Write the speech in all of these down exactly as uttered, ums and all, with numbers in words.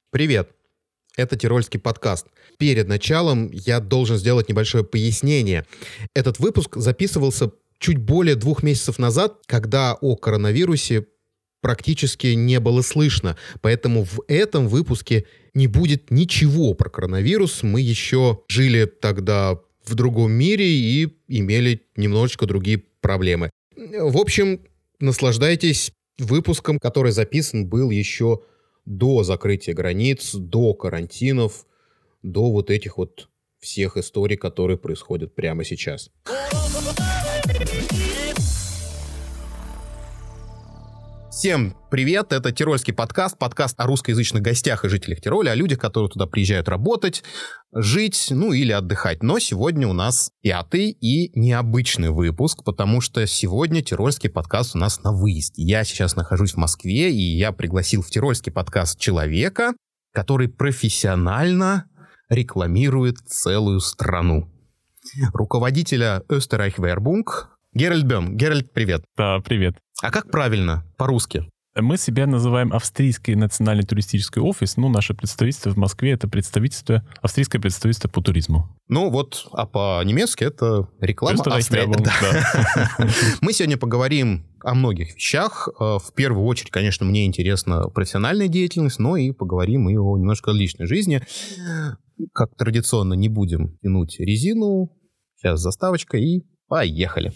Привет! Это Тирольский подкаст. Перед началом я должен сделать небольшое пояснение. Этот выпуск записывался чуть более двух месяцев назад, когда о коронавирусе практически не было слышно. Поэтому в этом выпуске не будет ничего про коронавирус. Мы еще жили тогда в другом мире и имели немножечко другие проблемы. В общем, наслаждайтесь выпуском, который записан был еще до закрытия границ, до карантинов, до вот этих вот всех историй, которые происходят прямо сейчас. Всем привет, это Тирольский подкаст, подкаст о русскоязычных гостях и жителях Тироля, о людях, которые туда приезжают работать, жить, ну или отдыхать. Но сегодня у нас пятый и необычный выпуск, потому что сегодня Тирольский подкаст у нас на выезде. Я сейчас нахожусь в Москве, и я пригласил в Тирольский подкаст человека, который профессионально рекламирует целую страну. Руководителя Österreich Werbung Геральт Бем. Геральт, привет. Да, привет. А как правильно по-русски? Мы себя называем Австрийский национальный туристический офис. Ну, наше представительство в Москве — это представительство, австрийское представительство по туризму. Ну вот, а по-немецки это реклама Австрии. Да. Мы сегодня поговорим о многих вещах. В первую очередь, конечно, мне интересна профессиональная деятельность, но и поговорим и о немножко личной жизни. Как традиционно, не будем тянуть резину. Сейчас заставочка и поехали.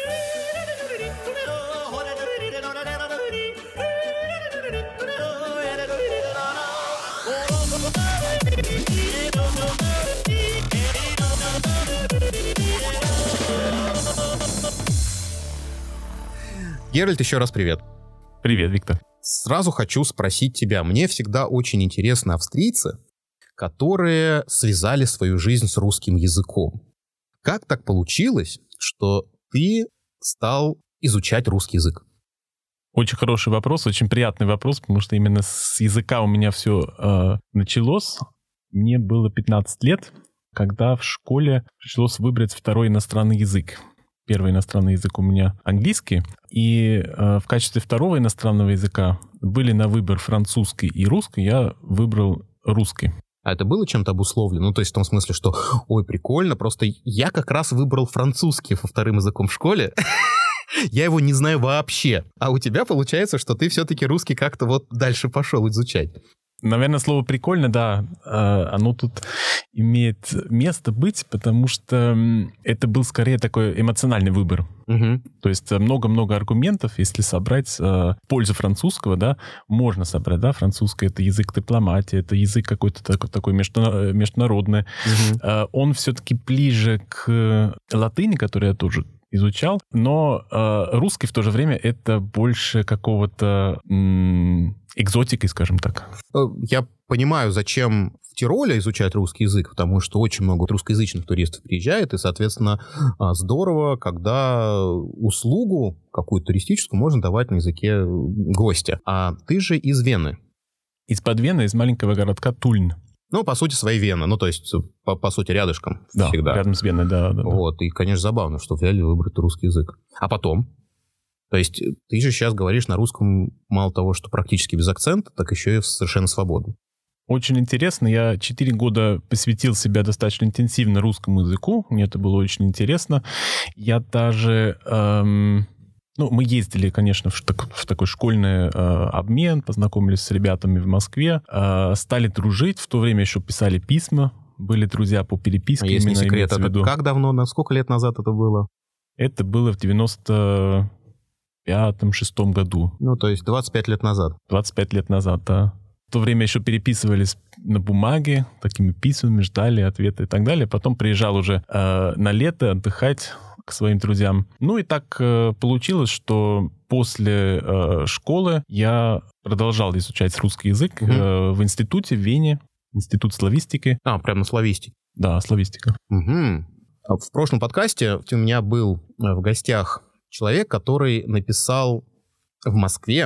Геральт, еще раз привет. Привет, Виктор. Сразу хочу спросить тебя. Мне всегда очень интересны австрийцы, которые связали свою жизнь с русским языком. Как так получилось, что ты стал изучать русский язык? Очень хороший вопрос, очень приятный вопрос, потому что именно с языка у меня все э, началось. Мне было пятнадцать лет, когда в школе пришлось выбрать второй иностранный язык. Первый иностранный язык у меня английский, и э, в качестве второго иностранного языка были на выбор французский и русский, я выбрал русский. А это было чем-то обусловлено? Ну, то есть в том смысле, что, ой, прикольно, просто я как раз выбрал французский во вторым языком в школе. Я его не знаю вообще. А у тебя получается, что ты все-таки русский как-то вот дальше пошел изучать. Наверное, слово «прикольно», да, оно тут имеет место быть, потому что это был скорее такой эмоциональный выбор. Угу. То есть много-много аргументов, если собрать в пользу французского, да, можно собрать, да, французский — это язык дипломатии, это язык какой-то такой, такой международный. Угу. Он все-таки ближе к латыни, которую я тоже изучал, но э, русский в то же время это больше какого-то м- экзотики, скажем так. Я понимаю, зачем в Тироле изучать русский язык, потому что очень много русскоязычных туристов приезжает, и, соответственно, здорово, когда услугу какую-то туристическую можно давать на языке гостя. А ты же из Вены. Из-под Вены, из маленького городка Тульн. Ну, по сути, своей Вена. Ну, то есть, по, по сути, рядышком да, всегда. Рядом с Веной, да, да. Вот, да. И, конечно, забавно, что взяли выбрать русский язык. А потом? То есть, ты же сейчас говоришь на русском мало того, что практически без акцента, так еще и совершенно свободно. Очень интересно. Я четыре года посвятил себя достаточно интенсивно русскому языку. Мне это было очень интересно. Я даже... Эм... Ну, мы ездили, конечно, в, так, в такой школьный э, обмен, познакомились с ребятами в Москве, э, стали дружить. В то время еще писали письма, были друзья по переписке. А если не секрет, это как давно, на сколько лет назад это было? Это было в девяносто пятом, шестом году. Ну, то есть двадцать пять лет назад. двадцать пять лет назад, да. В то время еще переписывались на бумаге, такими письмами, ждали ответы и так далее. Потом приезжал уже э, на лето отдыхать к своим друзьям. Ну и так э, получилось, что после э, школы я продолжал изучать русский язык угу. э, в институте в Вене, институт славистики. А, прям на славистике. Да, славистика. Угу. В прошлом подкасте у меня был в гостях человек, который написал в Москве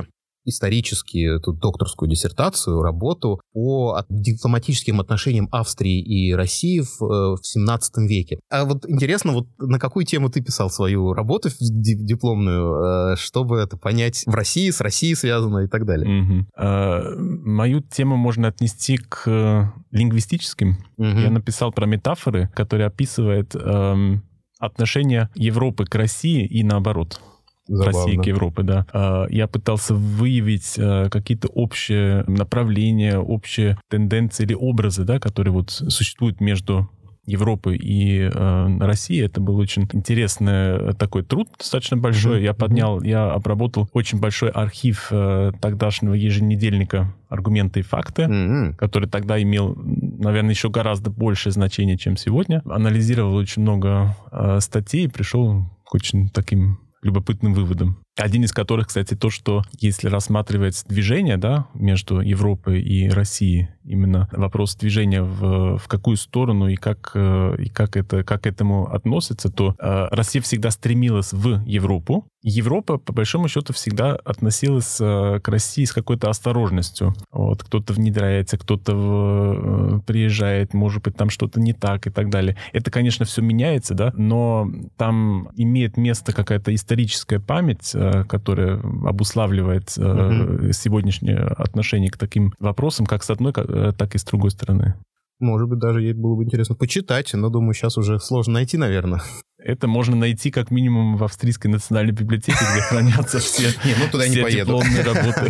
исторически эту докторскую диссертацию, работу по дипломатическим отношениям Австрии и России в, в семнадцатом веке. А вот интересно, вот на какую тему ты писал свою работу дипломную, чтобы это понять в России, с Россией связано и так далее? Mm-hmm. Uh, мою тему можно отнести к лингвистическим. Mm-hmm. Я написал про метафоры, которые описывают um, отношения Европы к России и наоборот. Забавно. России к Европе, да. Я пытался выявить какие-то общие направления, общие тенденции или образы, да, которые вот существуют между Европой и э, Россией. Это был очень интересный такой труд, достаточно большой. Mm-hmm. Я поднял, я обработал очень большой архив э, тогдашнего еженедельника «Аргументы и факты», mm-hmm. который тогда имел, наверное, еще гораздо большее значение, чем сегодня. Анализировал очень много э, статей и пришел к очень таким любопытным выводом. Один из которых, кстати, то, что если рассматривать движение, да, между Европой и Россией, именно вопрос движения в, в какую сторону и как, и как это, как к этому относится, то э, Россия всегда стремилась в Европу. Европа, по большому счету, всегда относилась э, к России с какой-то осторожностью. Вот, кто-то внедряется, кто-то в, э, приезжает, может быть, там что-то не так и так далее. Это, конечно, все меняется, да, но там имеет место какая-то историческая память, которая обуславливает uh-huh. сегодняшнее отношение к таким вопросам, как с одной, так и с другой стороны. Может быть, даже ей было бы интересно почитать, но, думаю, сейчас уже сложно найти, наверное. Это можно найти как минимум в Австрийской национальной библиотеке, где хранятся все дипломные работы.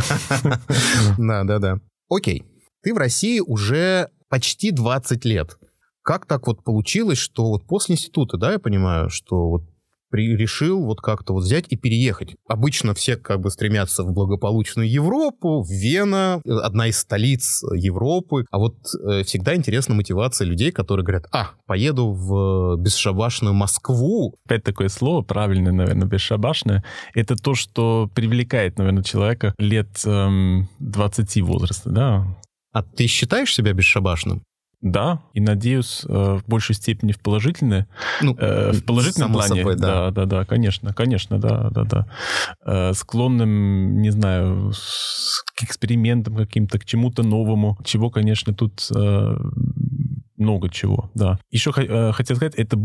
Да, да, да. Окей. Ты в России уже почти двадцать лет. Как так вот получилось, что вот после института, да, я понимаю, что вот решил вот как-то вот взять и переехать. Обычно все как бы стремятся в благополучную Европу, в Вена, одна из столиц Европы. А вот э, всегда интересна мотивация людей, которые говорят, а, поеду в бесшабашную Москву. Опять такое слово, правильное, наверное, бесшабашное. Это то, что привлекает, наверное, человека лет эм, двадцати возраста, да. А ты считаешь себя бесшабашным? Да, и надеюсь, в большей степени в положительное, ну, э, в положительном плане. Собой, да. да, да, да, конечно, конечно, да, да, да. Э, склонным, не знаю, к экспериментам каким-то, к чему-то новому, чего, конечно, тут э, много чего, да. Еще э, хотел сказать, это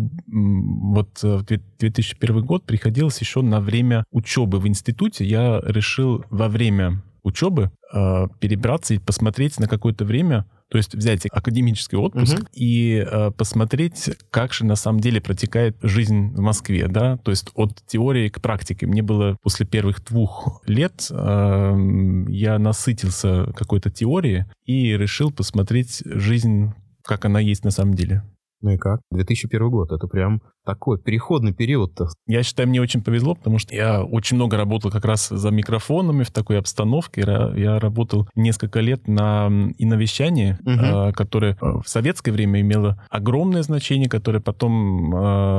вот в две тысячи первый год приходилось еще на время учебы в институте. Я решил во время учебы э, перебраться и посмотреть на какое-то время, то есть взять академический отпуск uh-huh. и э, посмотреть, как же на самом деле протекает жизнь в Москве, да, то есть от теории к практике. Мне было после первых двух лет, э, я насытился какой-то теорией и решил посмотреть жизнь, как она есть на самом деле. Ну и как? две тысячи первый год, это прям такой переходный период-то. Я считаю, мне очень повезло, потому что я очень много работал как раз за микрофонами в такой обстановке. Я работал несколько лет на иновещании, угу. которое в советское время имело огромное значение, которое потом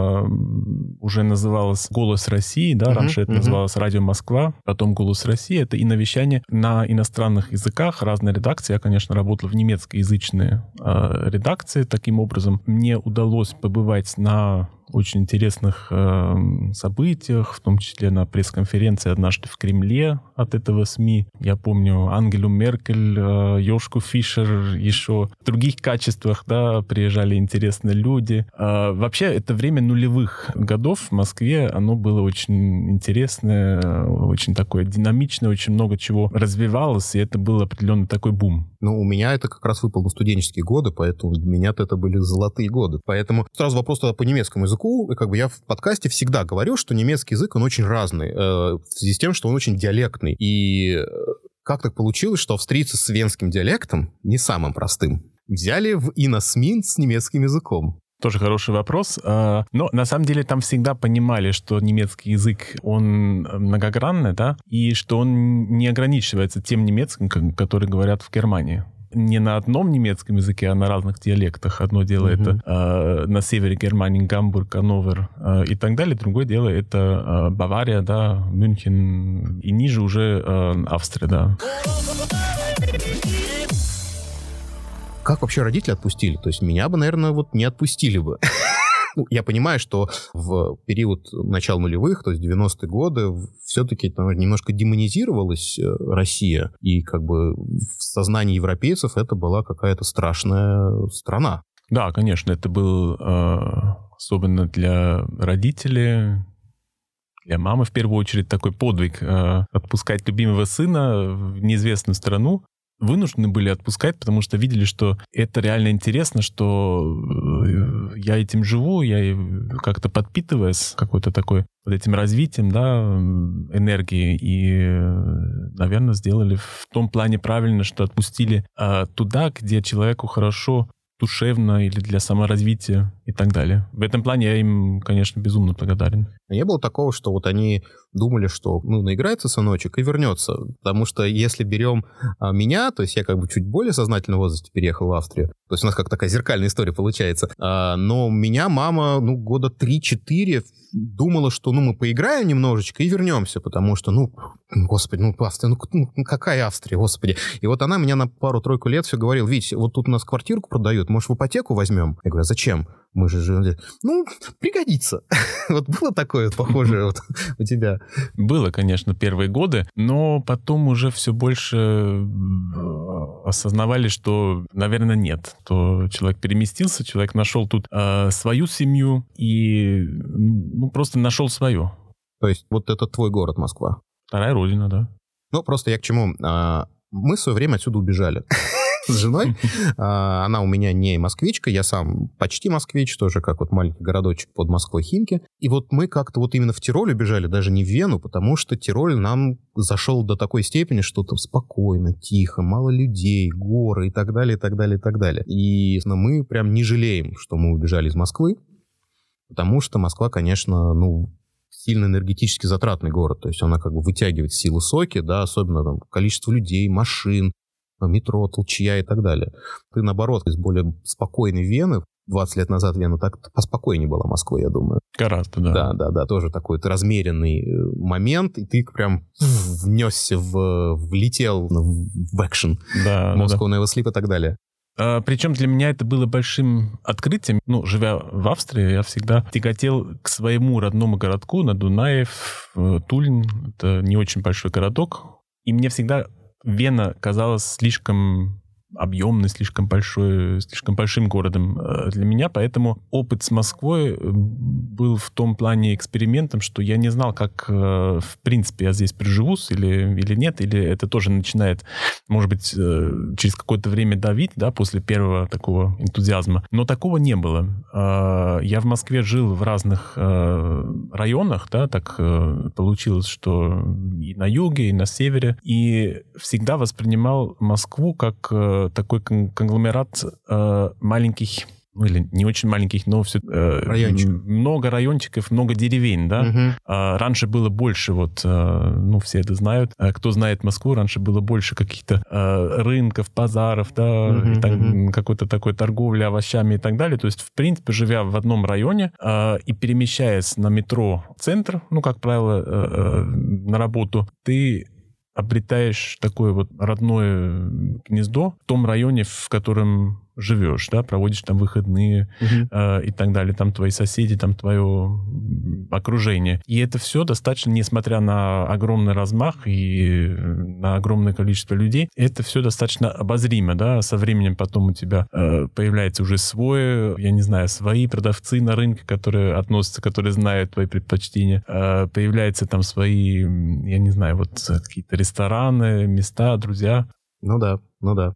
уже называлось «Голос России», да, угу. раньше это угу. называлось «Радио Москва», потом «Голос России». Это иновещание на иностранных языках, разные редакции. Я, конечно, работал в немецкоязычной редакции. Таким образом, мне удалось побывать на очень интересных э, событиях, в том числе на пресс-конференции однажды в Кремле от этого СМИ. Я помню Ангелу Меркель, э, Йошку Фишер, еще в других качествах, да, приезжали интересные люди. Э, вообще, это время нулевых годов в Москве, оно было очень интересное, очень такое динамичное, очень много чего развивалось, и это был определенный такой бум. Ну, у меня это как раз выпало на студенческие годы, поэтому для меня-то это были золотые годы. Поэтому сразу вопрос тогда по немецкому языку. Как бы я в подкасте всегда говорю, что немецкий язык, он очень разный, э, в связи с тем, что он очень диалектный. И как так получилось, что австрийцы с венским диалектом, не самым простым, взяли в иносмин с немецким языком? Тоже хороший вопрос. Но на самом деле там всегда понимали, что немецкий язык, он многогранный, да, и что он не ограничивается тем немецким, который говорят в Германии. Не на одном немецком языке, а на разных диалектах. Одно дело mm-hmm. это э, на севере Германии, Гамбург, Ганновер э, и так далее. Другое дело это э, Бавария, да, Мюнхен и ниже уже э, Австрия, да. Как вообще родители отпустили? То есть меня бы, наверное, вот не отпустили бы. Ну, я понимаю, что в период начала нулевых, то есть девяностые годы, все-таки там немножко демонизировалась Россия, и как бы в сознании европейцев это была какая-то страшная страна. Да, конечно, это был э, особенно для родителей, для мамы в первую очередь такой подвиг э, отпускать любимого сына в неизвестную страну. Вынуждены были отпускать, потому что видели, что это реально интересно, что я этим живу, я как-то подпитываюсь какой-то такой вот этим развитием, да, энергии, и, наверное, сделали в том плане правильно, что отпустили а, туда, где человеку хорошо, душевно или для саморазвития и так далее. В этом плане я им, конечно, безумно благодарен. Не было такого, что вот они думали, что, ну, наиграется сыночек и вернется. Потому что если берем а, меня, то есть я как бы чуть более сознательном возрасте переехал в Австрию, то есть у нас как такая зеркальная история получается. А, но меня мама, ну, года три-четыре думала, что, ну, мы поиграем немножечко и вернемся, потому что, ну, господи, ну, Австрия, ну, ну какая Австрия, господи. И вот она меня на пару-тройку лет все говорила: Вить, вот тут у нас квартирку продают, может, в ипотеку возьмем? Я говорю: а зачем? Мы же живем... Ну, пригодится. Вот было такое похожее вот у тебя? Было, конечно, первые годы, но потом уже все больше осознавали, что, наверное, нет. То человек переместился, человек нашел тут э, свою семью и, ну, просто нашел свое. То есть вот это твой город, Москва? Вторая родина, да. Ну, просто я к чему? Мы в свое время отсюда убежали с женой. Она у меня не москвичка, я сам почти москвич, тоже как вот маленький городочек под Москвой, Химки. И вот мы как-то вот именно в Тироль убежали, даже не в Вену, потому что Тироль нам зашел до такой степени, что там спокойно, тихо, мало людей, горы и так далее, и так далее, и так далее. И мы прям не жалеем, что мы убежали из Москвы, потому что Москва, конечно, ну, сильно энергетически затратный город, то есть она как бы вытягивает силы соки, да, особенно там количество людей, машин, метро, толчья и так далее. Ты, наоборот, из более спокойной Вены, двадцать лет назад Вена так поспокойнее была Москва, я думаю. Гораздо, да. Да, да, да, тоже такой размеренный момент, и ты прям внесся, в, влетел в экшен. Да, Moscow да. Never Sleep и так далее. А, причем для меня это было большим открытием. Ну, живя в Австрии, я всегда тяготел к своему родному городку на Дунае, Тульн. Это не очень большой городок. И мне всегда Вена казалась слишком объемной, слишком большой, слишком большим городом для меня, поэтому опыт с Москвой был в том плане экспериментом, что я не знал, как, в принципе, я здесь приживусь или, или нет, или это тоже начинает, может быть, через какое-то время давить, да, после первого такого энтузиазма. Но такого не было. Я в Москве жил в разных районах, да, так получилось, что и на юге, и на севере, и всегда воспринимал Москву как такой конгломерат э, маленьких, ну или не очень маленьких, но все э, райончиков. Много райончиков, много деревень, да. Угу. А раньше было больше, вот, э, ну все это знают. А кто знает Москву, раньше было больше каких-то э, рынков, базаров, да, угу, и так, угу. какой-то такой торговли овощами и так далее. То есть, в принципе, живя в одном районе э, и перемещаясь на метро в центр, ну, как правило, э, э, на работу, ты обретаешь такое вот родное гнездо в том районе, в котором живешь, да, проводишь там выходные uh-huh. э, и так далее, там твои соседи, там твое окружение. И это все достаточно, несмотря на огромный размах и на огромное количество людей, это все достаточно обозримо, да, со временем потом у тебя э, появляется уже свой, я не знаю, свои продавцы на рынке, которые относятся, которые знают твои предпочтения, э, появляются там свои, я не знаю, вот какие-то рестораны, места, друзья. Ну да, ну да.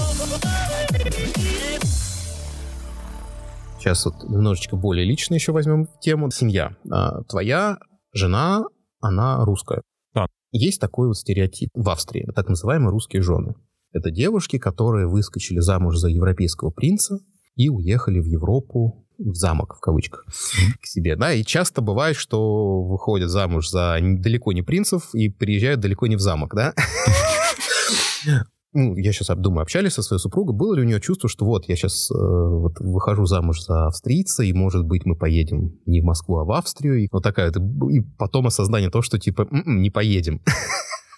Сейчас вот немножечко более лично еще возьмем тему. Семья. А, твоя жена, она русская. Да. Есть такой вот стереотип в Австрии, так называемые русские жены. Это девушки, которые выскочили замуж за европейского принца и уехали в Европу, в замок, в кавычках, mm-hmm. к себе. Да, и часто бывает, что выходят замуж за далеко не принцев и приезжают далеко не в замок, да? Ну, я сейчас думаю, общались со своей супругой, было ли у нее чувство, что вот, я сейчас э, вот, выхожу замуж за австрийца, и, может быть, мы поедем не в Москву, а в Австрию, и вот такая, и потом осознание того, что, типа, м-м, не поедем.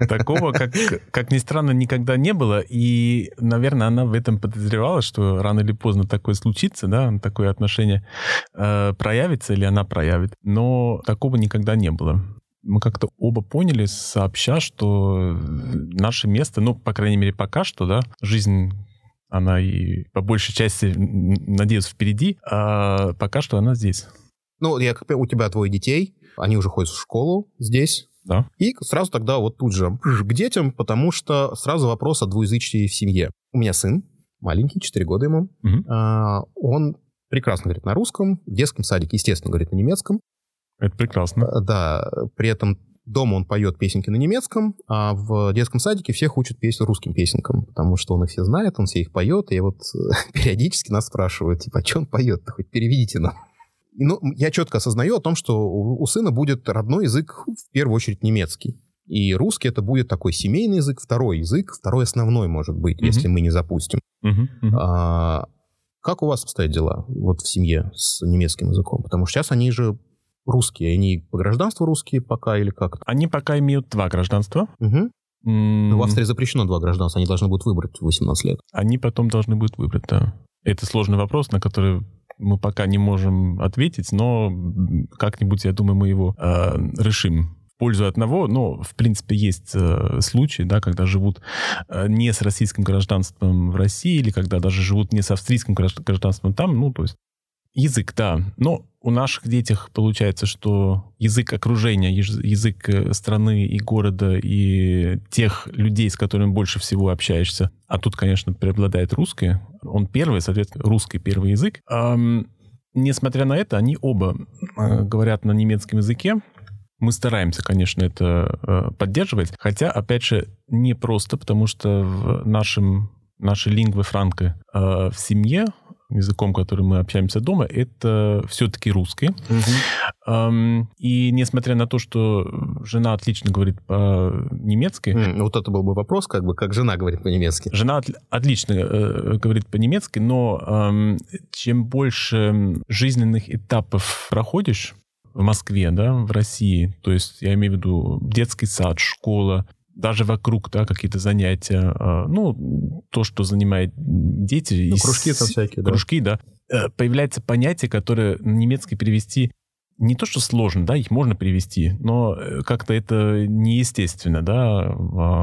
Такого, как, как ни странно, никогда не было. И, наверное, она в этом подозревала, что рано или поздно такое случится, да, такое отношение э, проявится или она проявит. Но такого никогда не было. Мы как-то оба поняли сообща, что наше место, ну, по крайней мере, пока что, да, жизнь... Она и по большей части, надеюсь, впереди, а пока что она здесь. Ну, я, у тебя двое детей, они уже ходят в школу здесь. Да. И сразу тогда вот тут же к детям, потому что сразу вопрос о двуязычии в семье. У меня сын маленький, четыре года ему. Угу. А, он прекрасно говорит на русском, в детском садике, естественно, говорит на немецком. Это прекрасно. А, да, при этом... Дома он поет песенки на немецком, а в детском садике всех учат песню русским песенкам, потому что он их все знает, он все их поет, и вот периодически нас спрашивают, типа, а что он поет-то, хоть переведите нам. И, ну, я четко осознаю о том, что у, у сына будет родной язык, в первую очередь, немецкий. И русский это будет такой семейный язык, второй язык, второй основной, может быть, mm-hmm. если мы не запустим. Mm-hmm. Mm-hmm. А, как у вас обстоят дела вот в семье с немецким языком? Потому что сейчас они же... Русские, они по гражданству русские пока или как? Они пока имеют два гражданства. Угу. Mm. В Австрии запрещено два гражданства, они должны будут выбрать в восемнадцать лет. Они потом должны будут выбрать, да. Это сложный вопрос, на который мы пока не можем ответить, но как-нибудь, я думаю, мы его э, решим. В пользу одного, но, в принципе, есть э, случаи, да, когда живут э, не с российским гражданством в России, или когда даже живут не с австрийским гражданством там, ну, то есть язык, да. Но у наших детях получается, что язык окружения, язык страны и города, и тех людей, с которыми больше всего общаешься, а тут, конечно, преобладает русский, он первый, соответственно, русский первый язык. Эм, несмотря на это, они оба э, говорят на немецком языке. Мы стараемся, конечно, это э, поддерживать, хотя, опять же, не просто, потому что в нашем, нашей лингве франко э, в семье, языком, которым мы общаемся дома, это все-таки русский. Угу. Эм, и несмотря на то, что жена отлично говорит по-немецки... Mm, вот это был бы вопрос, как бы, как жена говорит по-немецки. Жена от, отлично э, говорит по-немецки, но э, чем больше жизненных этапов проходишь в Москве, да, в России, то есть я имею в виду детский сад, школа, даже вокруг, да, какие-то занятия, ну, то, что занимает дети. Ну, кружки там всякие, да. Кружки, да. Появляется понятие, которое на немецкий перевести не то, что сложно, да, их можно перевести, но как-то это неестественно, да,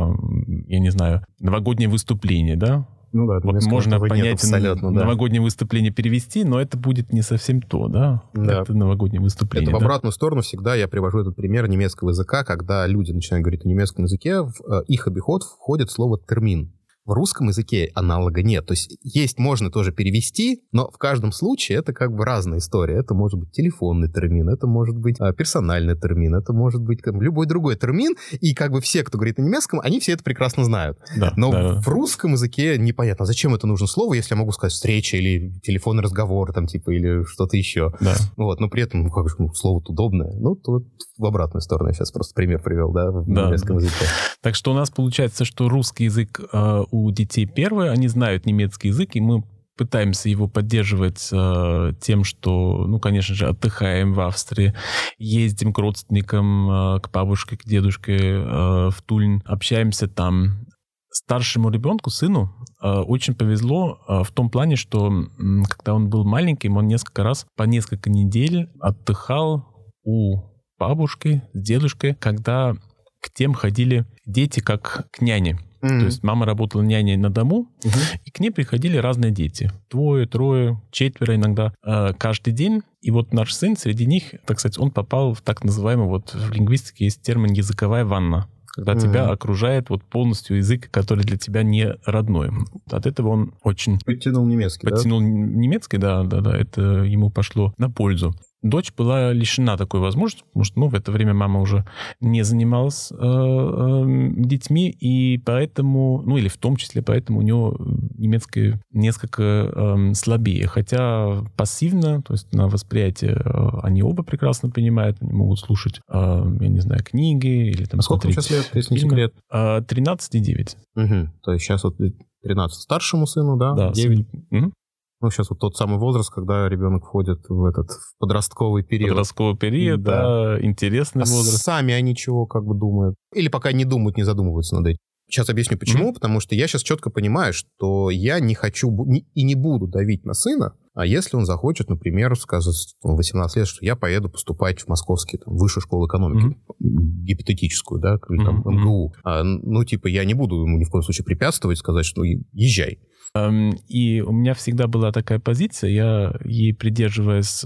я не знаю, новогоднее выступление, да. Ну да, вот можно понять да. новогоднее выступление перевести, но это будет не совсем то, да? да. Это новогоднее выступление. Это в да? обратную сторону всегда я привожу этот пример немецкого языка, когда люди начинают говорить на немецком языке, в их обиход входит слово «термин». В русском языке аналога нет. То есть есть можно тоже перевести, но в каждом случае это как бы разная история. Это может быть телефонный термин, это может быть а, персональный термин, это может быть как, любой другой термин. И как бы все, кто говорит на немецком, они все это прекрасно знают. Да, но да. в русском языке непонятно, зачем это нужно слово, если я могу сказать встреча или телефонный разговор, там, типа, или что-то еще. Да. Вот, но при этом, ну, как же, ну, слово-то удобное. Ну, то в обратную сторону я сейчас просто пример привел, да, в да, немецком да. языке. Так что у нас получается, что русский язык э, у детей первый, они знают немецкий язык, и мы пытаемся его поддерживать э, тем, что, ну, конечно же, отдыхаем в Австрии, ездим к родственникам, э, к бабушке, к дедушке э, в Тульн, общаемся там. Старшему ребенку, сыну, э, очень повезло э, в том плане, что э, когда он был маленьким, он несколько раз по несколько недель отдыхал у бабушки с дедушкой, когда к тем ходили дети как к няне. Mm-hmm. То есть мама работала няней на дому, mm-hmm. и к ней приходили разные дети. Двое, трое, четверо иногда э, каждый день. И вот наш сын среди них, так сказать, он попал в так называемую, вот в лингвистике есть термин «языковая ванна», когда mm-hmm. тебя окружает вот полностью язык, который для тебя не родной. От этого он очень... Подтянул немецкий, Подтянул да? немецкий, да, да, да. Это ему пошло на пользу. Дочь была лишена такой возможности, потому что, ну, в это время мама уже не занималась э, э, детьми, и поэтому, ну, или в том числе поэтому у нее немецкий несколько э, слабее. Хотя пассивно, то есть на восприятие э, они оба прекрасно понимают, они могут слушать, э, я не знаю, книги или там а сколько смотреть сейчас лет, если не секрет? Э, тринадцать и девять. Угу. То есть сейчас вот тринадцать старшему сыну, да? Да. девять. Угу. Ну, сейчас вот тот самый возраст, когда ребенок входит в этот в подростковый период. Подростковый период, да, да, интересный а возраст. Сами они чего как бы думают? Или пока не думают, не задумываются над этим? Сейчас объясню, почему. Mm-hmm. Потому что я сейчас четко понимаю, что я не хочу и не буду давить на сына, а если он захочет, например, скажет в восемнадцать лет, что я поеду поступать в московский там, высшую школу экономики, mm-hmm. гипотетическую, да, или там mm-hmm. эм гэ у. А, ну, типа, я не буду ему ни в коем случае препятствовать, сказать, что езжай. И у меня всегда была такая позиция, я ей придерживаюсь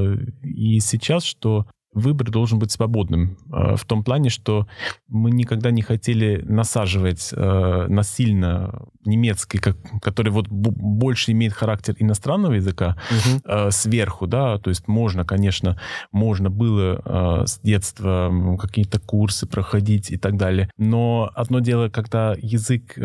и сейчас, что выбор должен быть свободным. В том плане, что мы никогда не хотели насаживать насильно немецкий, как, который вот больше имеет характер иностранного языка, угу. сверху, да, то есть можно, конечно, можно было с детства какие-то курсы проходить и так далее, но одно дело, когда язык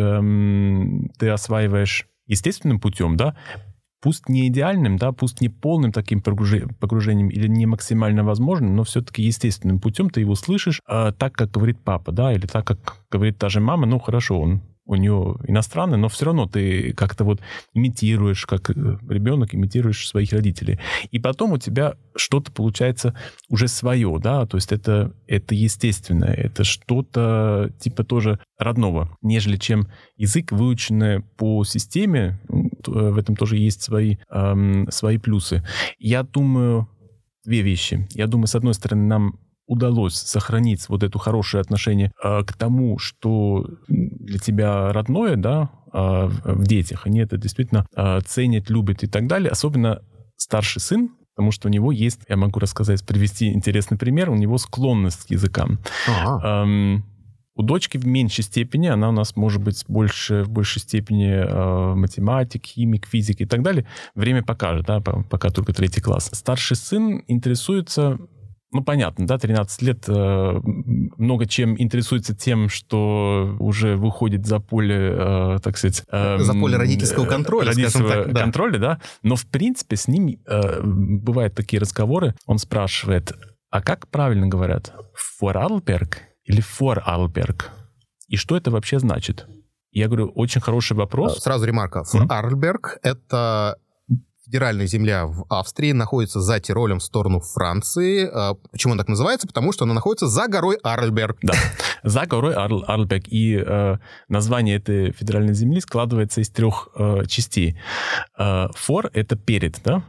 ты осваиваешь естественным путем, да, пусть не идеальным, да, пусть не полным таким погружением или не максимально возможным, но все-таки естественным путем ты его слышишь э, так, как говорит папа, да, или так, как говорит та же мама, ну, хорошо, он у нее иностранный, но все равно ты как-то вот имитируешь, как ребенок имитируешь своих родителей. И потом у тебя что-то получается уже свое, да, то есть это, это естественное, это что-то типа тоже родного, нежели чем язык, выученный по системе, в этом тоже есть свои, эм, свои плюсы. Я думаю, две вещи. Я думаю, с одной стороны, нам удалось сохранить вот это хорошее отношение э, к тому, что для тебя родное, да, э, в детях. Они это действительно э, ценят, любят и так далее. Особенно старший сын, потому что у него есть, я могу рассказать, привести интересный пример, у него склонность к языкам. Эм, у дочки в меньшей степени, она у нас может быть больше, в большей степени э, математик, химик, физик и так далее. Время покажет, да, пока только третий класс. Старший сын интересуется... Ну, понятно, да, тринадцать лет э, много чем интересуется тем, что уже выходит за поле, э, так сказать... Э, за поле родительского контроля, родительского скажем так. Да. контроля, да. Но, в принципе, с ним э, бывают такие разговоры. Он спрашивает, а как правильно говорят? Vorarlberg или Vorarlberg? И что это вообще значит? Я говорю, очень хороший вопрос. Сразу ремарка. Vorarlberg mm-hmm. — это... федеральная земля в Австрии, находится за Тиролем в сторону Франции. Почему она так называется? Потому что она находится за горой Арльберг. Да, за горой Арл, Арльберг. И э, название этой федеральной земли складывается из трех э, частей. Э, Фор — это перед, да?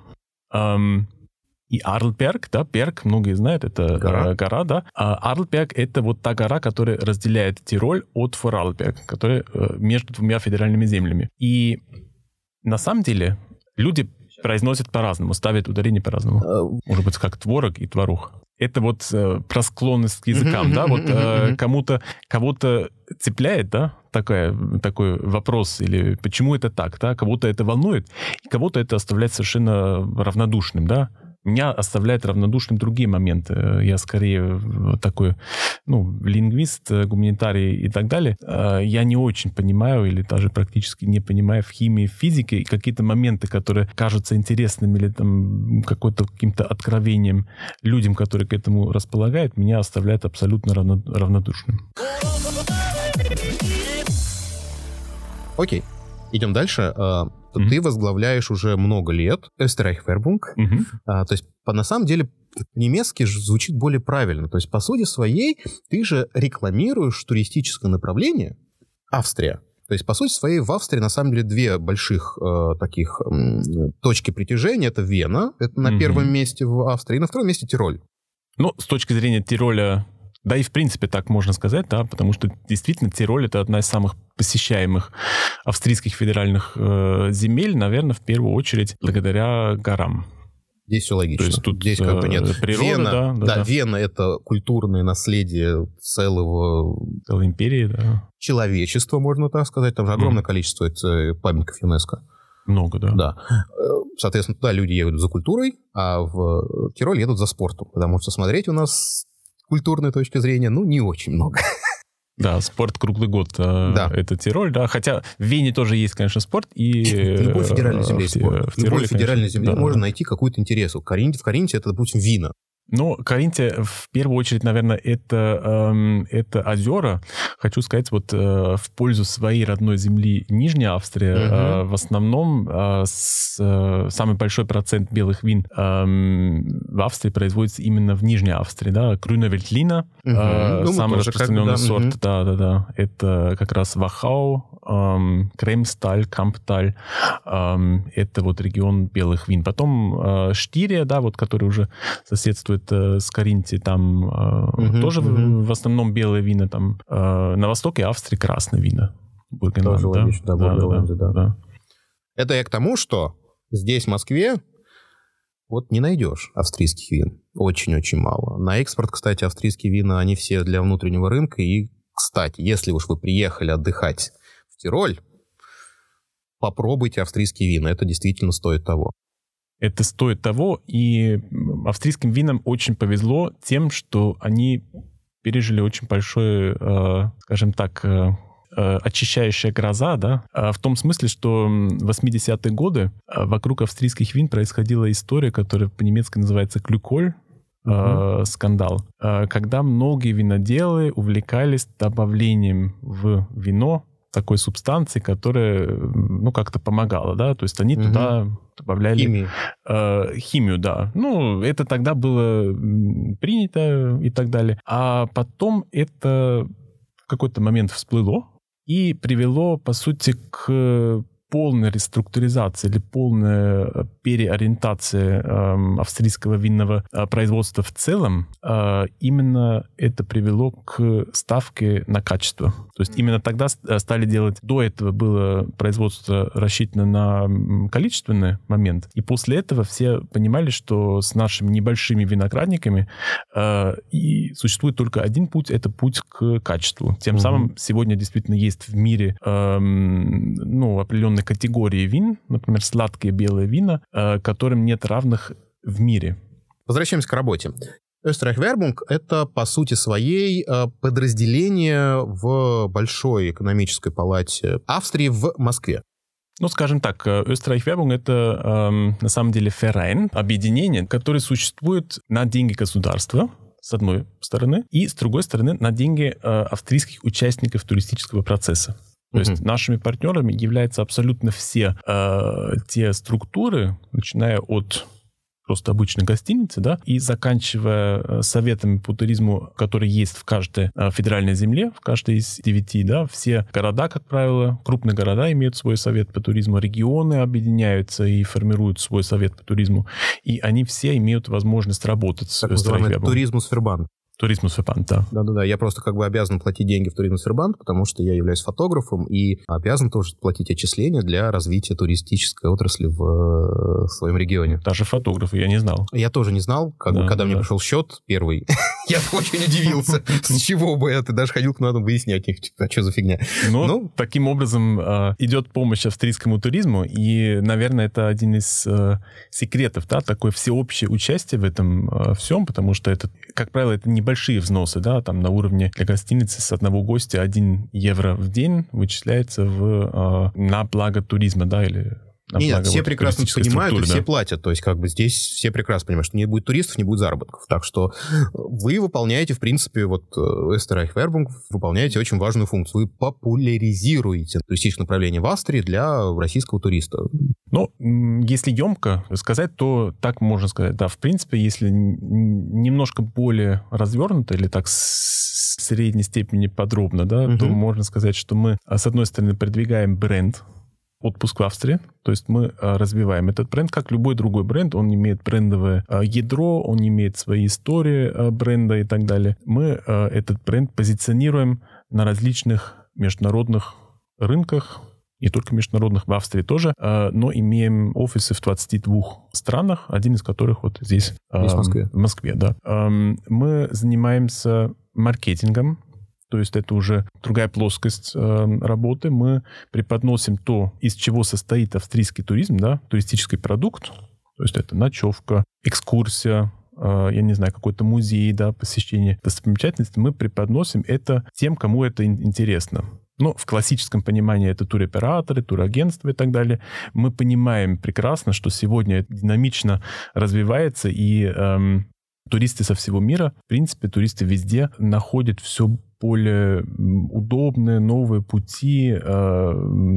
Эм, и Арльберг, да, Берг, многие знают, это гора, э, гора да? А Арльберг — это вот та гора, которая разделяет Тироль от Форарльберг, которая э, между двумя федеральными землями. И на самом деле люди произносят по-разному, ставят ударение по-разному. Может быть, как творог и творог. Это вот э, про склонность к языкам, да, вот э, кому-то, кого-то цепляет, да, такая, такой вопрос, или почему это так, да, кого-то это волнует, и кого-то это оставляет совершенно равнодушным, да. Меня оставляет равнодушным другие моменты. Я скорее такой, ну, лингвист, гуманитарий и так далее. Я не очень понимаю или даже практически не понимаю в химии, в физике какие-то моменты, которые кажутся интересными или там какой-то каким-то откровением людям, которые к этому располагают, меня оставляет абсолютно равно, равнодушным. Окей. Идем дальше. Mm-hmm. Ты возглавляешь уже много лет Österreich-Werbung. Mm-hmm. А, то есть, по, на самом деле, по-немецки звучит более правильно. То есть, по сути своей, ты же рекламируешь туристическое направление Австрия. То есть, по сути своей, в Австрии, на самом деле, две больших э, таких э, точки притяжения. Это Вена, это на mm-hmm. первом месте в Австрии, и на втором месте Тироль. Ну, с точки зрения Тироля... Да и в принципе так можно сказать, да, потому что действительно Тироль — это одна из самых посещаемых австрийских федеральных э, земель, наверное, в первую очередь благодаря горам. Здесь все логично. То есть тут здесь как бы нет. Природа, Вена, да, да, да, да. Вена — это культурное наследие целого... Целой империи, да. Человечества, можно так сказать. Там же огромное mm. количество памятников ЮНЕСКо. Много, да. Да. Соответственно, туда люди едут за культурой, а в Тироль едут за спортом, потому что смотреть у нас... культурной точки зрения, ну, не очень много. Да, спорт круглый год. Да. Это Тироль, да. Хотя в Вене тоже есть, конечно, спорт. И в любой федеральной земле есть спорт. В, в любой федеральной земле да, можно да. найти какой-то интерес. В Каринте, в Каринте это, допустим, вина. Ну, Каринтия, в первую очередь, наверное, это, эм, это озера. Хочу сказать, вот э, в пользу своей родной земли Нижняя Австрия, угу. э, в основном э, с, э, самый большой процент белых вин э, в Австрии производится именно в Нижней Австрии, да, Grüne Veltliner, угу. э, ну, самый распространенный как, да, сорт, угу. да, да, да, это как раз Вахау, эм, Кремсталь, Кампталь, эм, это вот регион белых вин. Потом э, Штирия, да, вот, который уже соседствует с Каринтией, там uh-huh, тоже uh-huh. В, в основном белые вина, там э, на востоке Австрии красные вина. Тоже да? логично, да, да, да, да, да, да. Это я к тому, что здесь, в Москве, вот не найдешь австрийских вин. Очень-очень мало. На экспорт, кстати, австрийские вина, они все для внутреннего рынка. И, кстати, если уж вы приехали отдыхать в Тироль, попробуйте австрийские вина. Это действительно стоит того. Это стоит того, и австрийским винам очень повезло тем, что они пережили очень большое, э, скажем так, э, очищающая гроза, да, в том смысле, что в восьмидесятые годы вокруг австрийских вин происходила история, которая по-немецки называется «клюколь», Uh-huh. скандал, когда многие виноделы увлекались добавлением в вино такой субстанции, которая, ну, как-то помогала, да, то есть они угу. туда добавляли химию. Э, химию, да. Ну, это тогда было принято и так далее. А потом это в какой-то момент всплыло и привело, по сути, к полной реструктуризации или полной переориентации э, австрийского винного э, производства в целом, э, именно это привело к ставке на качество. То есть именно тогда стали делать... До этого было производство рассчитано на количественный момент, и после этого все понимали, что с нашими небольшими виноградниками э, и существует только один путь, это путь к качеству. Тем угу. самым сегодня действительно есть в мире э, ну, определенные категории вин, например, сладкие белые вина, э, которым нет равных в мире. Возвращаемся к работе. Österreich-Werbung — это, по сути своей, подразделение в Большой экономической палате Австрии в Москве. Ну, скажем так, Österreich-Werbung — это э, на самом деле Verein, объединение, которое существует на деньги государства, с одной стороны, и с другой стороны на деньги э, австрийских участников туристического процесса. То mm-hmm. есть нашими партнерами являются абсолютно все э, те структуры, начиная от просто обычной гостиницы, да, и заканчивая советами по туризму, которые есть в каждой э, федеральной земле, в каждой из девяти, да, все города, как правило, крупные города имеют свой совет по туризму, регионы объединяются и формируют свой совет по туризму, и они все имеют возможность работать с Österreich-Werbung. Туризмус-Вербанд. Туризмус-Вербанд, да. Да-да-да, я просто как бы обязан платить деньги в Туризмус-Вербанд, потому что я являюсь фотографом и обязан тоже платить отчисления для развития туристической отрасли в, в своем регионе. Даже фотографы, я не знал. Я тоже не знал, как да, бы, когда да. мне пришел счет первый, я очень удивился, с чего бы это, даже ходил к нам выяснять, а что за фигня. Ну, таким образом идет помощь австрийскому туризму, и, наверное, это один из секретов, да, такое всеобщее участие в этом всем, потому что это, как правило, это не большие взносы, да, там на уровне для гостиницы с одного гостя один евро в день вычисляется в, э, на благо туризма, да, или на Нет, благо все вот прекрасно понимают и да. все платят, то есть как бы здесь все прекрасно понимают, что не будет туристов, не будет заработков, так что вы выполняете, в принципе, вот Österreich-Werbung выполняете очень важную функцию, вы популяризируете туристическое направление в Австрии для российского туриста. Ну, если емко сказать, то так можно сказать, да, в принципе, если немножко более развернуто или так с средней степени подробно, да, угу. то можно сказать, что мы, с одной стороны, продвигаем бренд «Отпуск в Австрии», то есть мы развиваем этот бренд, как любой другой бренд, он имеет брендовое ядро, он имеет свои истории бренда и так далее. Мы этот бренд позиционируем на различных международных рынках, не только международных, в Австрии тоже, но имеем офисы в двадцати двух странах, один из которых вот здесь, здесь в Москве. В Москве, да. Мы занимаемся маркетингом, то есть это уже другая плоскость э, работы. Мы преподносим то, из чего состоит австрийский туризм, да, туристический продукт. То есть это ночевка, экскурсия, э, я не знаю, какой-то музей, да, посещение достопримечательностей. Мы преподносим это тем, кому это интересно. Ну, в классическом понимании это туроператоры, турагентства и так далее. Мы понимаем прекрасно, что сегодня это динамично развивается, и эм, туристы со всего мира, в принципе, туристы везде находят все более удобные, новые пути э,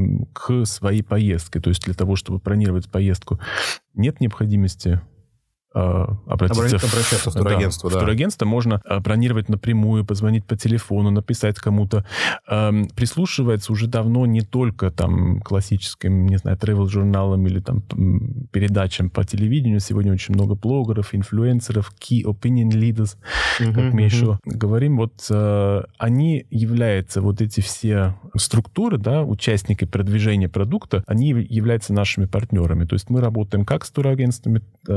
к своей поездке. То есть для того, чтобы бронировать поездку, нет необходимости обратиться, обращаться в турагентство. Да, да. В турагентство можно бронировать напрямую, позвонить по телефону, написать кому-то. Прислушивается уже давно не только там классическим, не знаю, travel-журналам или там передачам по телевидению. Сегодня очень много блогеров, инфлюенсеров, key opinion leaders, uh-huh, как мы uh-huh. еще говорим. Вот они являются, вот эти все структуры, да, участники продвижения продукта, они являются нашими партнерами. То есть мы работаем как с турагентствами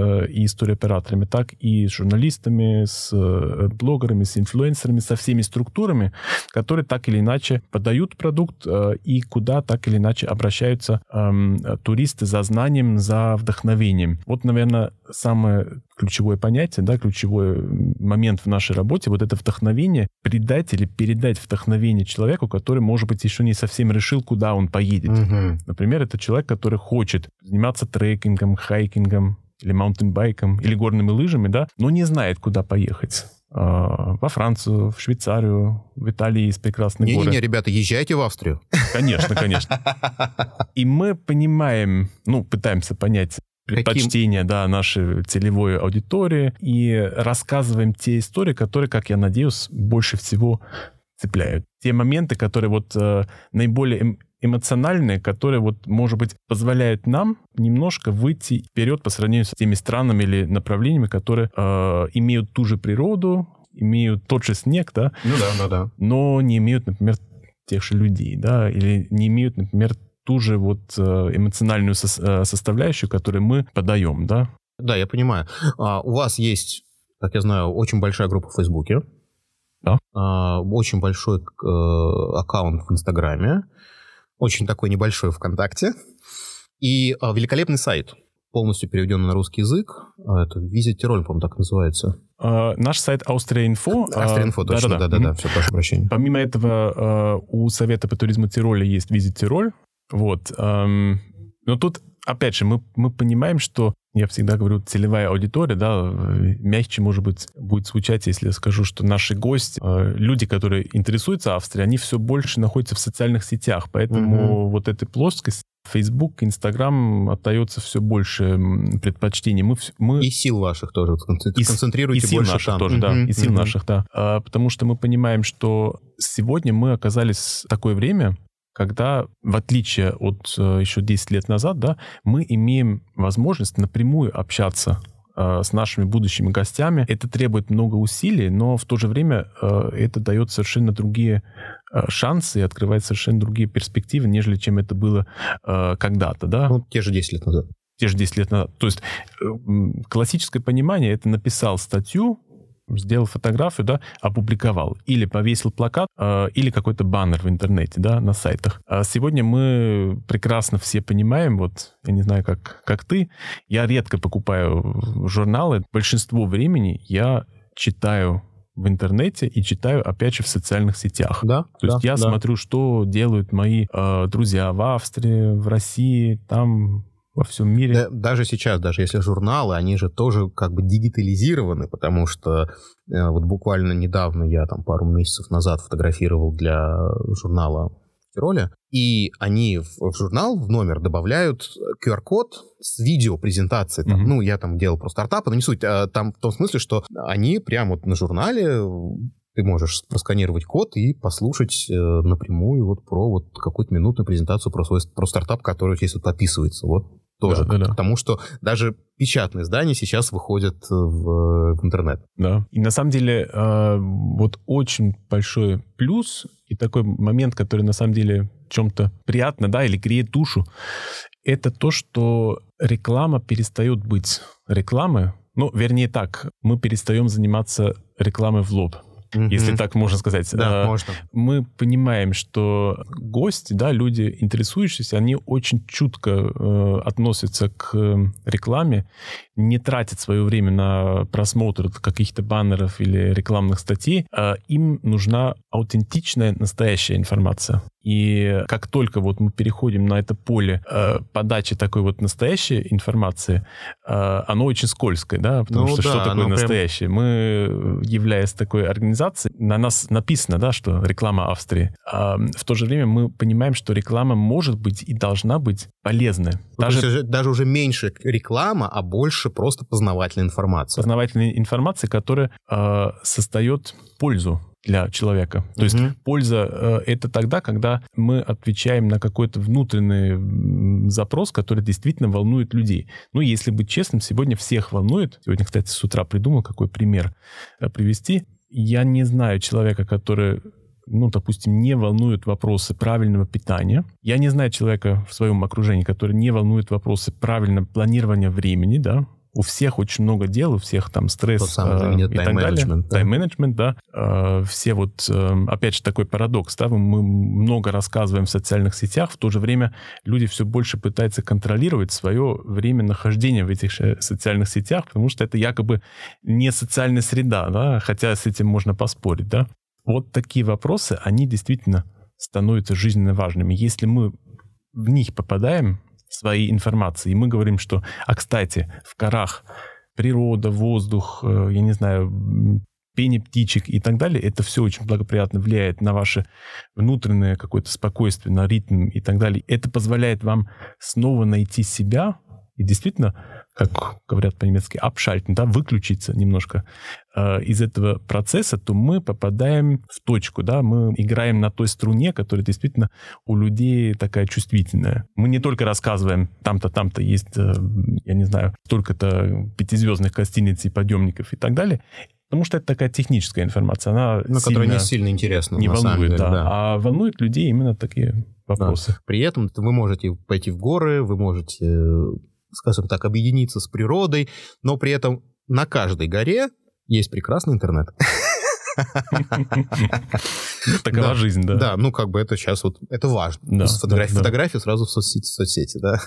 и с туроператорами, так и с журналистами, с блогерами, с инфлюенсерами, со всеми структурами, которые так или иначе подают продукт и куда так или иначе обращаются э, туристы за знанием, за вдохновением. Вот, наверное, самое ключевое понятие, да, ключевой момент в нашей работе, вот это вдохновение, придать или передать вдохновение человеку, который, может быть, еще не совсем решил, куда он поедет. Mm-hmm. Например, это человек, который хочет заниматься трекингом, хайкингом, или маунтинбайком, или горными лыжами, да, но не знает, куда поехать. Во Францию, в Швейцарию, в Италии есть прекрасные горы. Не-не-не, ребята, езжайте в Австрию. Конечно, конечно. И мы понимаем, ну, пытаемся понять предпочтения, Каким? да, нашей целевой аудитории и рассказываем те истории, которые, как я надеюсь, больше всего цепляют. Те моменты, которые вот э, наиболее эм, эмоциональные, которые вот, может быть, позволяют нам немножко выйти вперед по сравнению с теми странами или направлениями, которые э, имеют ту же природу, имеют тот же снег, да, ну да, ну да, но не имеют, например, тех же людей, да, или не имеют, например, ту же вот эмоциональную со- составляющую, которую мы подаем, да. Да, я понимаю. А, у вас есть, как я знаю, очень большая группа в Фейсбуке. Да. А, очень большой э, аккаунт в Инстаграме, очень такой небольшой ВКонтакте и а, великолепный сайт, полностью переведенный на русский язык. А, это Visit Tirol, по-моему, так называется. Uh, наш сайт Austria.info. Austria.info, uh, точно, да-да-да, все, прошу прощения. Помимо этого, uh, у Совета по туризму Тироля есть Visit Tirol. Вот. Um, но тут, опять же, мы, мы понимаем, что я всегда говорю, целевая аудитория, да, мягче, может быть, будет звучать, если я скажу, что наши гости, люди, которые интересуются Австрией, они все больше находятся в социальных сетях, поэтому mm-hmm. вот эта плоскость, Facebook, Instagram отдается все больше предпочтений. Мы, мы... И сил ваших тоже, концентрируйте и сил больше наших там. тоже, mm-hmm. да, и сил mm-hmm. наших, да. А, потому что мы понимаем, что сегодня мы оказались в такое время, когда, в отличие от еще десять лет назад, да, мы имеем возможность напрямую общаться э, с нашими будущими гостями. Это требует много усилий, но в то же время э, это дает совершенно другие э, шансы и открывает совершенно другие перспективы, нежели чем это было э, когда-то. Да? Ну, те же десять лет назад. Те же десять лет назад. То есть э, классическое понимание — это написал статью, сделал фотографию, да, опубликовал. Или повесил плакат, э, или какой-то баннер в интернете, да, на сайтах. А сегодня мы прекрасно все понимаем, вот, я не знаю, как, как ты, я редко покупаю журналы. Большинство времени я читаю в интернете и читаю, опять же, в социальных сетях. Да, То есть да, я да. смотрю, что делают мои э, друзья в Австрии, в России, там... во всем мире. Да, даже сейчас, даже если журналы, они же тоже как бы дигитализированы, потому что э, вот буквально недавно я там пару месяцев назад фотографировал для журнала в Тироле, и они в, в журнал, в номер добавляют ку ар-код с видеопрезентацией. Там, mm-hmm. Ну, я там делал про стартапы, но не суть. А, там в том смысле, что они прямо вот на журнале... Ты можешь просканировать код и послушать э, напрямую вот про вот какую-то минутную презентацию про свой про стартап, который здесь вот описывается. Вот тоже. Да, да, да. Потому что даже печатные издания сейчас выходят в, в интернет. Да. И на самом деле э, вот очень большой плюс и такой момент, который на самом деле в чем-то приятно, да, или греет душу, это то, что реклама перестает быть рекламой. Ну, вернее так, мы перестаем заниматься рекламой в лоб. Mm-hmm. Если так можно сказать. Да, а, можно. Мы понимаем, что гости, да, люди, интересующиеся, они очень чутко э, относятся к рекламе, не тратят свое время на просмотр каких-то баннеров или рекламных статей. А им нужна аутентичная, настоящая информация. И как только вот мы переходим на это поле э, подачи такой вот настоящей информации, э, оно очень скользкое, да, потому ну, что да, что такое настоящее? Прям... Мы, являясь такой организацией, на нас написано, да, что реклама Австрии. А в то же время мы понимаем, что реклама может быть и должна быть полезной. Даже, даже, даже уже меньше реклама, а больше просто познавательная информация. Познавательная информация, которая э, создает пользу для человека. То uh-huh. есть польза э, это тогда, когда мы отвечаем на какой-то внутренний запрос, который действительно волнует людей. Ну, если быть честным, сегодня всех волнует. Сегодня, кстати, с утра придумал, какой пример э, привести. Я не знаю человека, который, ну, допустим, не волнует вопросы правильного питания. Я не знаю человека в своем окружении, который не волнует вопросы правильного планирования времени, да. У всех очень много дел, у всех там стресс э, и так далее. Тайм-менеджмент, да. Э, все вот, э, опять же, такой парадокс, да, мы много рассказываем в социальных сетях, в то же время люди все больше пытаются контролировать свое время нахождения в этих социальных сетях, потому что это якобы не социальная среда, да, хотя с этим можно поспорить, да. Вот такие вопросы, они действительно становятся жизненно важными. Если мы в них попадаем, своей информации. И мы говорим, что, а, кстати, в горах природа, воздух, я не знаю, пение птичек и так далее, это все очень благоприятно влияет на ваше внутреннее какое-то спокойствие, на ритм и так далее. Это позволяет вам снова найти себя и действительно, как говорят по-немецки, abschalten, да, выключиться немножко э, из этого процесса, то мы попадаем в точку, да, мы играем на той струне, которая действительно у людей такая чувствительная. Мы не только рассказываем, там-то, там-то есть, э, я не знаю, столько-то пятизвездных гостиниц и подъемников и так далее, потому что это такая техническая информация, она ну, которая не сильно интересна, не на волнует, самом деле, да, да. А волнует людей именно такие вопросы. Да. При этом вы можете пойти в горы, вы можете, скажем так, объединиться с природой, но при этом на каждой горе есть прекрасный интернет. Такова жизнь, да. Да, ну как бы это сейчас вот, это важно. Фотографии сразу в соцсети, да.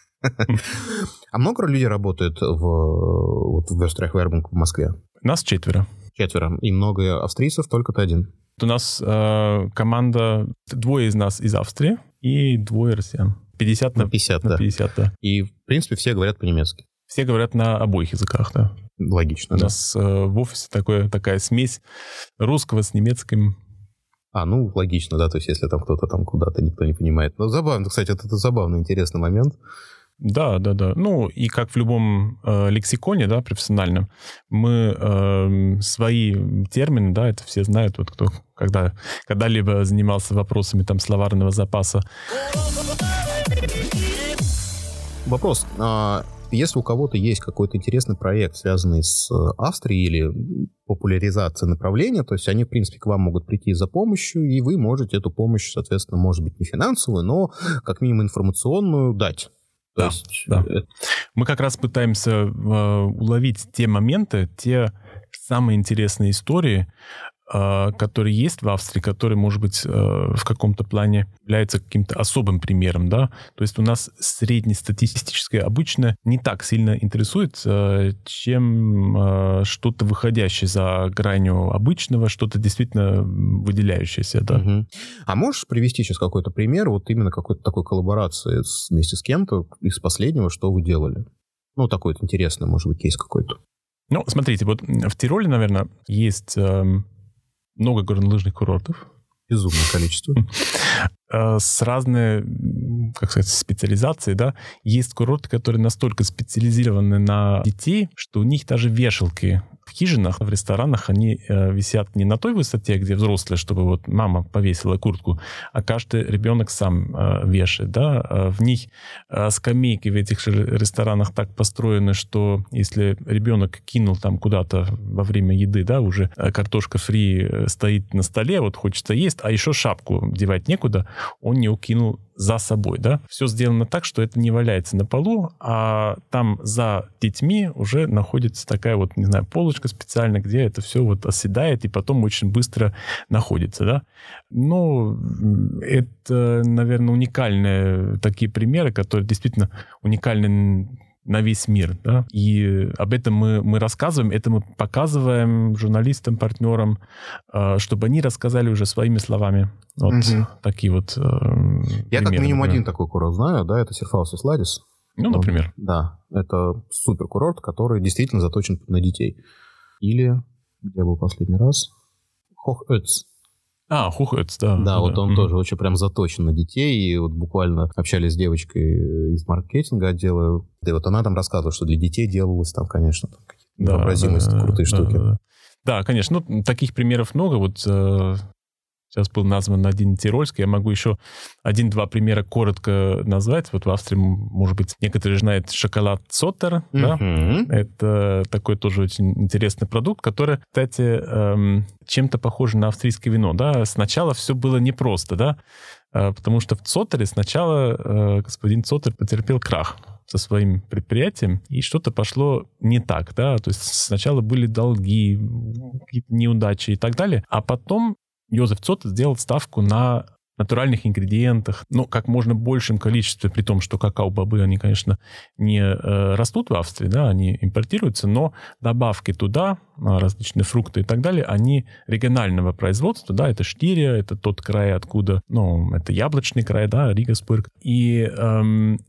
А много людей работает в Верстрайх-Вербунг в Москве? Нас четверо. Четверо. И много австрийцев, только ты один. У нас э, команда, двое из нас из Австрии и двое россиян. пятьдесят на пятьдесят, на пятьдесят, да. И, в принципе, все говорят по-немецки. Все говорят на обоих языках, да. Логично, У да. нас э, в офисе такое, такая смесь русского с немецким. А, ну, логично, да, то есть если там кто-то там куда-то никто не понимает. Но забавно, кстати, это, это забавный, интересный момент. Да, да, да. Ну, и как в любом э, лексиконе, да, профессиональном, мы э, свои термины, да, это все знают, вот кто когда, когда-либо занимался вопросами там словарного запаса. Вопрос. А если у кого-то есть какой-то интересный проект, связанный с Австрией или популяризацией направления, то есть они, в принципе, к вам могут прийти за помощью, и вы можете эту помощь, соответственно, может быть, не финансовую, но как минимум информационную дать. То да, есть... да. Мы как раз пытаемся э, уловить те моменты, те самые интересные истории, э, которые есть в Австрии, которые, может быть, э, в каком-то плане являются каким-то особым примером, да. То есть у нас среднестатистическое обычно не так сильно интересует, э, чем э, что-то выходящее за гранью обычного, что-то действительно выделяющееся, да. Угу. А можешь привести сейчас какой-то пример вот именно какой-то такой коллаборации с, вместе с кем-то из последнего, что вы делали? Ну, такой вот интересный, может быть, кейс какой-то. Ну, смотрите, вот в Тироле, наверное, есть э, много горнолыжных курортов. Безумное количество. С разной, как сказать, специализацией, да. Есть курорты, которые настолько специализированы на детей, что у них даже вешалки в хижинах, в ресторанах, они э, висят не на той высоте, где взрослые, чтобы вот мама повесила куртку, а каждый ребенок сам э, вешает, да. Э, в них э, скамейки в этих ресторанах так построены, что если ребенок кинул там куда-то во время еды, да, уже э, картошка фри стоит на столе, вот хочется есть, а еще шапку девать некуда, он не укинул за собой, да. Все сделано так, что это не валяется на полу, а там за детьми уже находится такая вот, не знаю, полочка специальная, где это все вот оседает и потом очень быстро находится, да. Ну, это, наверное, уникальные такие примеры, которые действительно уникальны на весь мир, да, и об этом мы, мы рассказываем, это мы показываем журналистам, партнерам, чтобы они рассказали уже своими словами. Вот угу. такие вот э, Я примеры, как минимум например. один такой курорт знаю, да, это Сирфаус Исладис. Ну, например. Он, да, это суперкурорт, который действительно заточен на детей. Или, где был последний раз? Хохёц. А, Хохёц, да. Да, да вот да. он mm-hmm. тоже очень прям заточен на детей. И вот буквально общались с девочкой из маркетинга отдела. И вот она там рассказывала, что для детей делалось там, конечно, там какие-то да, невообразимые да, крутые да, штуки. Да, да. да, конечно. Ну, таких примеров много. Вот э, сейчас был назван один тирольский. Я могу еще один-два примера коротко назвать. Вот в Австрии, может быть, некоторые знают шоколад Цоттер. Mm-hmm. Да? Это такой тоже очень интересный продукт, который, кстати, эм, чем-то похож на австрийское вино. Да? Сначала все было непросто, да? э, потому что в Цоттере сначала э, господин Цоттер потерпел крах со своим предприятием, и что-то пошло не так. Да? То есть сначала были долги, какие-то неудачи и так далее, а потом Йозеф Цоттер сделал ставку на натуральных ингредиентах, ну, как можно большем количестве, при том, что какао-бобы, они, конечно, не э, растут в Австрии, да, они импортируются, но добавки туда, различные фрукты и так далее, они регионального производства, да, это Штирия, это тот край, откуда, ну, это яблочный край, да, Ригасбург, и эм,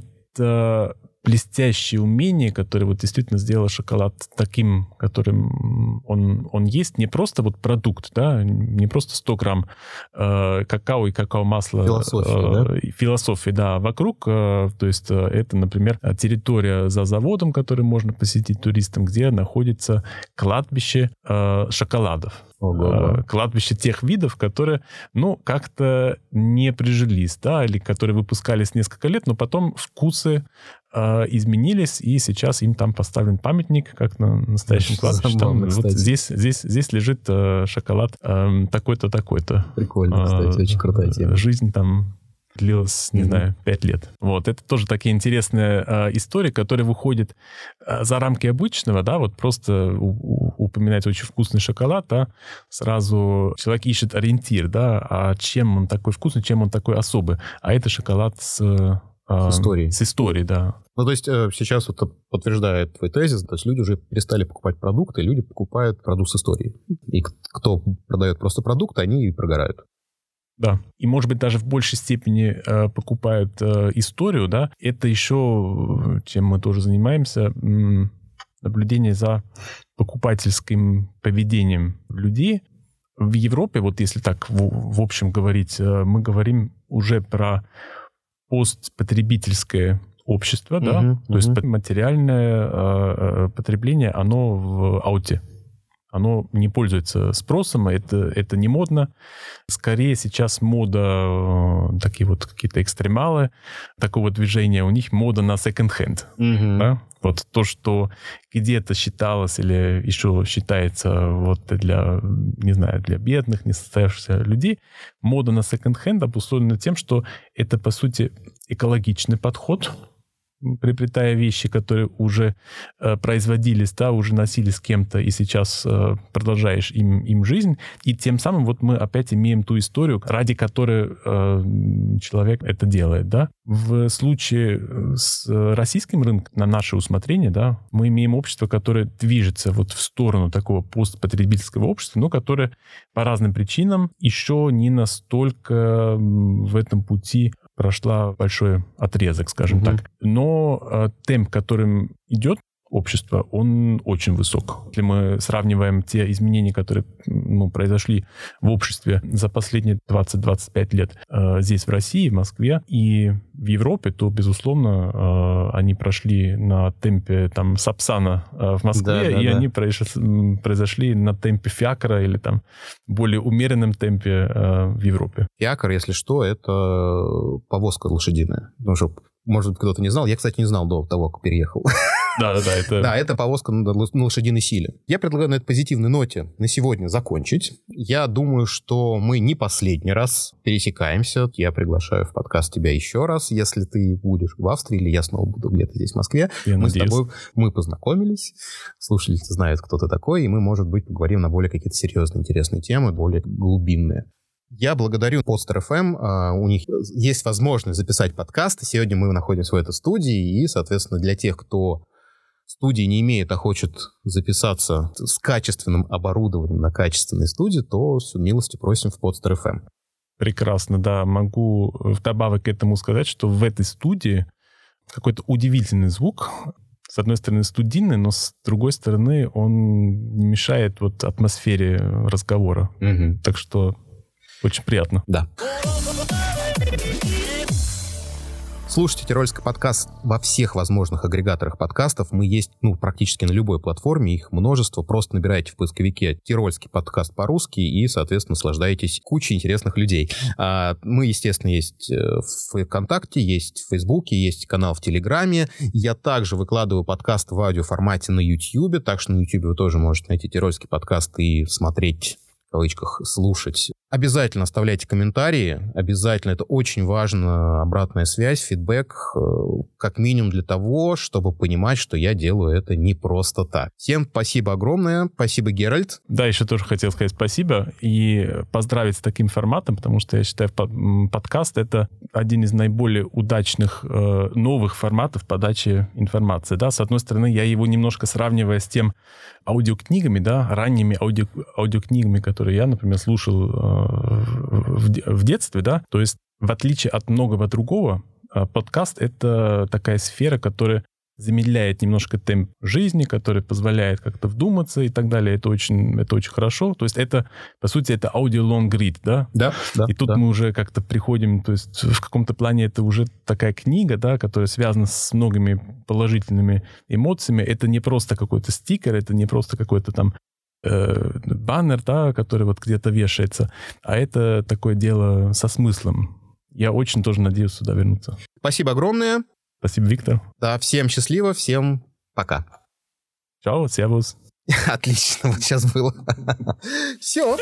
это блестящее умение, которое вот действительно сделало шоколад таким, которым он, он есть, не просто вот продукт, да, не просто сто грамм э, какао и какао-масла. Философия, э, да? Философия, да, вокруг. Э, то есть э, это, например, территория за заводом, который можно посетить туристам, где находится кладбище э, шоколадов. Ого-го. Кладбище тех видов, которые, ну, как-то не прижились, да, или которые выпускались несколько лет, но потом вкусы э, изменились, и сейчас им там поставлен памятник, как на настоящем кладбище. Там, вот здесь, здесь, здесь лежит э, шоколад э, такой-то, такой-то. Прикольно, кстати, э, очень крутая тема. Жизнь там длилась, не mm-hmm. знаю, пять лет. Вот, это тоже такие интересные э, истории, которые выходят э, за рамки обычного, да, вот просто у, у, упоминать очень вкусный шоколад, да, сразу человек ищет ориентир, да, а чем он такой вкусный, чем он такой особый. А это шоколад с... Э, с историей. С историей, да. Ну, то есть э, сейчас вот подтверждает твой тезис, то есть люди уже перестали покупать продукты, люди покупают продукт с историей. И кто продает просто продукт, они прогорают. Да. И, может быть, даже в большей степени э, покупают э, историю, да. Это еще, чем мы тоже занимаемся, м, наблюдение за покупательским поведением людей. В Европе, вот если так в, в общем говорить, э, мы говорим уже про постпотребительское общество, да. Uh-huh, То uh-huh. есть материальное э, потребление, оно в ауте. Оно не пользуется спросом, это, это не модно. Скорее сейчас мода, такие вот какие-то экстремалы такого движения, у них мода на секонд-хенд. Mm-hmm. Да? Вот то, что где-то считалось или еще считается вот для, не знаю, для бедных, несостоявшихся людей, мода на секонд-хенд обусловлена тем, что это, по сути, экологичный подход, приобретая вещи, которые уже э, производились, да, уже носились с кем-то, и сейчас э, продолжаешь им, им жизнь. И тем самым вот мы опять имеем ту историю, ради которой э, человек это делает. Да? В случае с российским рынком, на наше усмотрение, да, мы имеем общество, которое движется вот в сторону такого постпотребительского общества, но которое по разным причинам еще не настолько в этом пути прошла большой отрезок, скажем mm-hmm. так. Но э, темп, которым идет общество, он очень высок. Если мы сравниваем те изменения, которые ну, произошли в обществе за последние двадцать-двадцать пять лет э, здесь, в России, в Москве и в Европе, то, безусловно, э, они прошли на темпе там, Сапсана э, в Москве, да, да, и да. они произошли, произошли на темпе Фиакра или там более умеренном темпе э, в Европе. Фиакр, если что, это повозка лошадиная. Ну, чтобы, может быть, кто-то не знал. Я, кстати, не знал до того, как переехал. Да, да, да. Это... Да, это повозка на лошадиной силе. Я предлагаю на этой позитивной ноте на сегодня закончить. Я думаю, что мы не последний раз пересекаемся. Я приглашаю в подкаст тебя еще раз, если ты будешь в Австрии, или я снова буду где-то здесь, в Москве. Я мы надеюсь. с тобой мы познакомились, слушатели знают, кто ты такой, и мы, может быть, поговорим на более какие-то серьезные, интересные темы, более глубинные. Я благодарю Podster эф эм. У них есть возможность записать подкаст. Сегодня мы находимся в этой студии. И, соответственно, для тех, кто студии не имеет, а хочет записаться с качественным оборудованием на качественной студии, то с милостью просим в Podster эф эм. Прекрасно, да. Могу вдобавок к этому сказать, что в этой студии какой-то удивительный звук. С одной стороны, студийный, но с другой стороны, он не мешает вот атмосфере разговора. Угу. Так что очень приятно. Да. Слушайте «Тирольский подкаст» во всех возможных агрегаторах подкастов. Мы есть, ну, практически на любой платформе, их множество. Просто набирайте в поисковике «Тирольский подкаст» по-русски и, соответственно, наслаждаетесь кучей интересных людей. А мы, естественно, есть в ВКонтакте, есть в Фейсбуке, есть канал в Телеграме. Я также выкладываю подкаст в аудиоформате на Ютьюбе, так что на Ютьюбе вы тоже можете найти «Тирольский подкаст» и смотреть, в кавычках, слушать. Обязательно оставляйте комментарии, обязательно, это очень важно, обратная связь, фидбэк, как минимум для того, чтобы понимать, что я делаю это не просто так. Всем спасибо огромное, спасибо, Геральт. Да, еще тоже хотел сказать спасибо и поздравить с таким форматом, потому что я считаю, подкаст — это один из наиболее удачных э, новых форматов подачи информации. Да? С одной стороны, я его немножко сравниваю с тем аудиокнигами, да, ранними аудио, аудиокнигами, которые я, например, слушал э, В, в детстве, да, то есть в отличие от многого другого, подкаст — это такая сфера, которая замедляет немножко темп жизни, которая позволяет как-то вдуматься и так далее. Это очень, это очень хорошо. То есть это, по сути, это аудио-лонг-рид, да? Да, да. И тут да. мы уже как-то приходим, то есть в каком-то плане это уже такая книга, да, которая связана с многими положительными эмоциями. Это не просто какой-то стикер, это не просто какой-то там баннер, да, который вот где-то вешается, а это такое дело со смыслом. Я очень тоже надеюсь сюда вернуться. Спасибо огромное. Спасибо, Виктор. Да, всем счастливо, всем пока. Чао, сервус. Отлично, вот сейчас было. Все.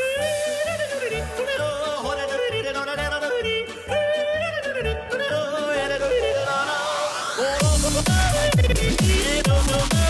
Oh,